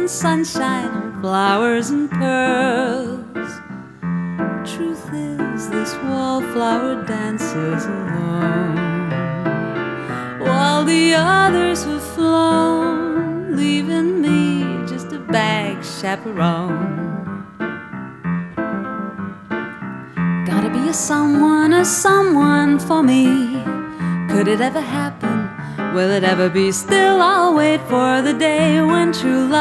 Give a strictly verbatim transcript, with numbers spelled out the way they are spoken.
and sunshine and flowers and pearls. Truth is, this wallflower dances alone, while the others have flown, leaving me just a bag chaperone. Gotta be a someone, a someone for me. Could it ever happen? Will it ever be? Still I'll wait for the day when true love